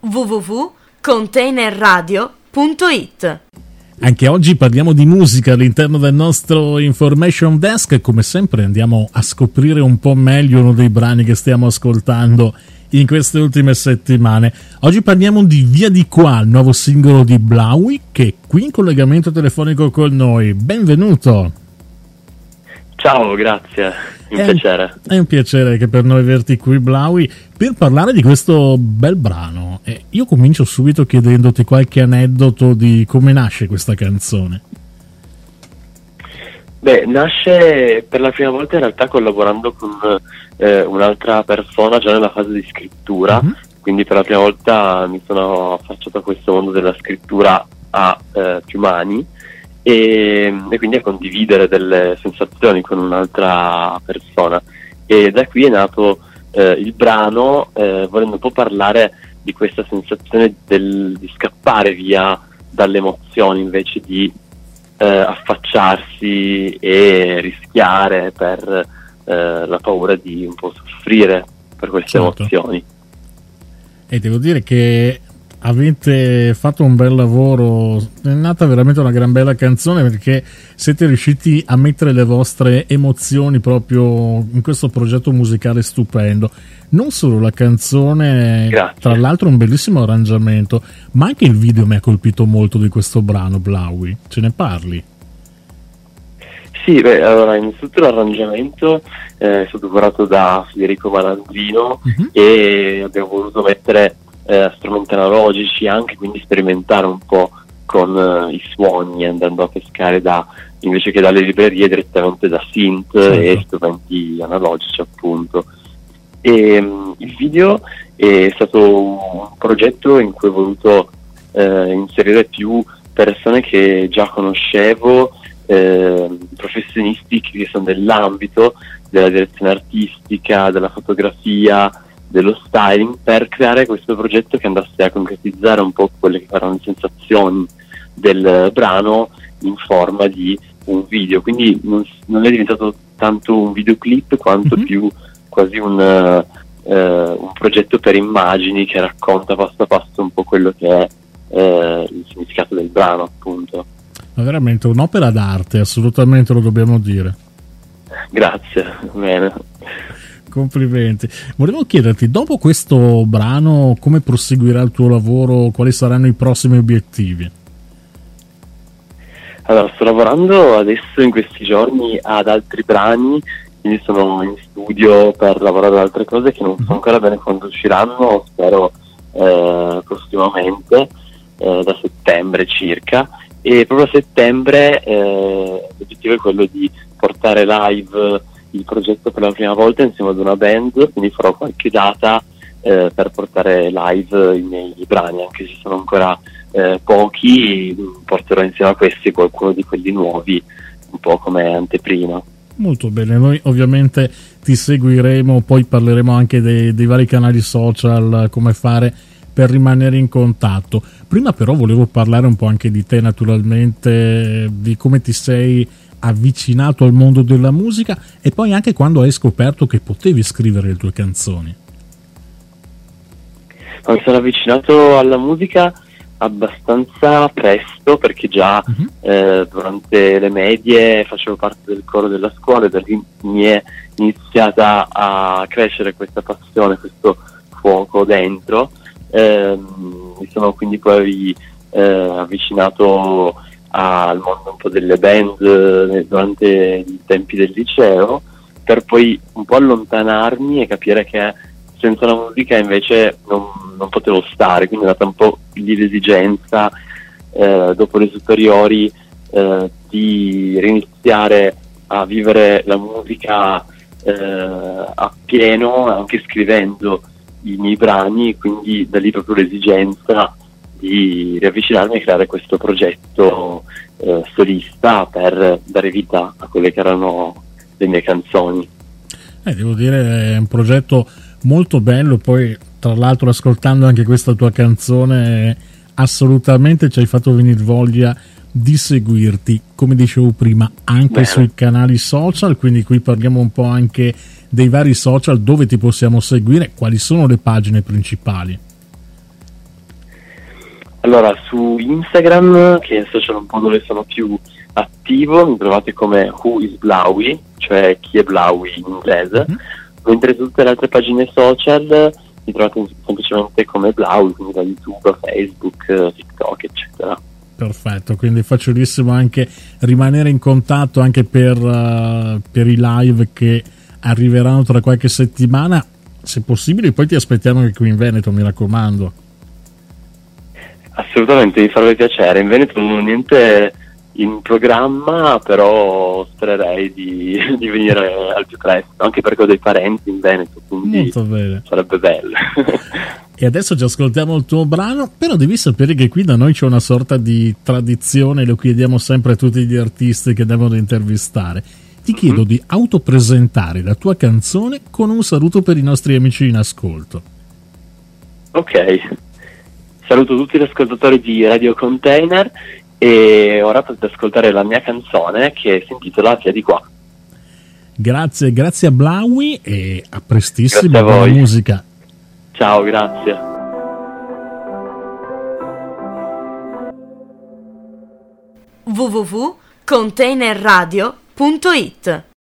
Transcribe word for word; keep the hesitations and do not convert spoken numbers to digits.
w w w punto container radio punto i t. Anche oggi parliamo di musica all'interno del nostro Information Desk e come sempre andiamo a scoprire un po' meglio uno dei brani che stiamo ascoltando in queste ultime settimane. Oggi parliamo di Via di Qua, il nuovo singolo di Blaui, che è qui in collegamento telefonico con noi. Benvenuto! Ciao, grazie, un è piacere. Un, è un piacere anche per noi averti qui, Blaui, per parlare di questo bel brano. E io comincio subito chiedendoti qualche aneddoto di come nasce questa canzone. Beh, nasce per la prima volta in realtà collaborando con eh, un'altra persona già nella fase di scrittura, mm-hmm. Quindi per la prima volta mi sono affacciato a questo mondo della scrittura a eh, più mani. E, e quindi a condividere delle sensazioni con un'altra persona, e da qui è nato eh, il brano, eh, volendo un po' parlare di questa sensazione del, di scappare via dalle emozioni invece di eh, affacciarsi e rischiare per eh, la paura di un po' soffrire per queste certo. emozioni. E devo dire che avete fatto un bel lavoro, è nata veramente una gran bella canzone, perché siete riusciti a mettere le vostre emozioni proprio in questo progetto musicale stupendo. Non solo la canzone, grazie. Tra l'altro un bellissimo arrangiamento, ma anche il video mi ha colpito molto di questo brano, Blaui. Ce ne parli? Sì, beh, allora innanzitutto l'arrangiamento eh, è stato curato da Federico Malandrino, uh-huh. E abbiamo voluto mettere Eh, strumenti analogici anche, quindi sperimentare un po' con eh, i suoni, andando a pescare da invece che dalle librerie direttamente da synth certo. E strumenti analogici appunto. E um, il video è stato un progetto in cui ho voluto eh, inserire più persone che già conoscevo, eh, professionisti che sono dell'ambito della direzione artistica, della fotografia, dello styling, per creare questo progetto che andasse a concretizzare un po' quelle che erano le sensazioni del brano in forma di un video. Quindi non, non è diventato tanto un videoclip quanto mm-hmm. più quasi un, uh, un progetto per immagini che racconta passo a passo un po' quello che è uh, il significato del brano, appunto. Ma veramente un'opera d'arte, assolutamente, lo dobbiamo dire. Grazie, bene. Complimenti. Volevo chiederti, dopo questo brano, come proseguirà il tuo lavoro? Quali saranno i prossimi obiettivi? Allora, sto lavorando adesso in questi giorni ad altri brani, quindi sono in studio per lavorare ad altre cose che non so ancora bene quando usciranno, spero eh, prossimamente, eh, da settembre circa. E proprio a settembre eh, l'obiettivo è quello di portare live il progetto per la prima volta insieme ad una band, quindi farò qualche data eh, per portare live i miei brani, anche se sono ancora eh, pochi, porterò insieme a questi qualcuno di quelli nuovi, un po' come anteprima. Molto bene, noi ovviamente ti seguiremo, poi parleremo anche dei, dei vari canali social, come fare per rimanere in contatto. Prima però volevo parlare un po' anche di te, naturalmente, di come ti sei avvicinato al mondo della musica e poi anche quando hai scoperto che potevi scrivere le tue canzoni. Mi sono avvicinato alla musica abbastanza presto, perché già uh-huh. eh, durante le medie facevo parte del coro della scuola, e da lì mi è iniziata a crescere questa passione, questo fuoco dentro. Eh, mi sono quindi poi eh, avvicinato al mondo un po' delle band eh, durante i tempi del liceo, per poi un po' allontanarmi e capire che senza la musica invece non, non potevo stare, quindi è nata un po' lì l'esigenza eh, dopo le superiori eh, di riniziare a vivere la musica eh, a pieno, anche scrivendo i miei brani, quindi da lì proprio l'esigenza di riavvicinarmi e creare questo progetto eh, solista per dare vita a quelle che erano le mie canzoni. Eh, devo dire, è un progetto molto bello, poi tra l'altro ascoltando anche questa tua canzone assolutamente ci hai fatto venire voglia di seguirti, come dicevo prima, anche Beh. sui canali social, quindi qui parliamo un po' anche dei vari social dove ti possiamo seguire, quali sono le pagine principali. Allora, su Instagram, che è il social un po' dove sono più attivo, mi trovate come Who is Blaui, cioè chi è Blaui in inglese, mm-hmm. mentre su tutte le altre pagine social mi trovate semplicemente come Blaui, quindi da YouTube, Facebook, TikTok, eccetera. Perfetto, quindi è facilissimo anche rimanere in contatto anche per, uh, per i live che arriveranno tra qualche settimana, se possibile poi ti aspettiamo anche qui in Veneto, mi raccomando. Assolutamente, mi farebbe piacere. In Veneto non ho niente in programma, però spererei di, di venire al più presto, anche perché ho dei parenti in Veneto, quindi molto bene. Sarebbe bello. E adesso ci ascoltiamo il tuo brano, però devi sapere che qui da noi c'è una sorta di tradizione, lo chiediamo sempre a tutti gli artisti che devono intervistare. Ti chiedo mm-hmm. di autopresentare la tua canzone con un saluto per i nostri amici in ascolto. Ok. Saluto tutti gli ascoltatori di Radio Container e ora potete ascoltare la mia canzone che si intitola Via di qua. Grazie, grazie a Blaui e a prestissimo, grazie a buona voi. Musica. Ciao, grazie. w w w punto container radio punto it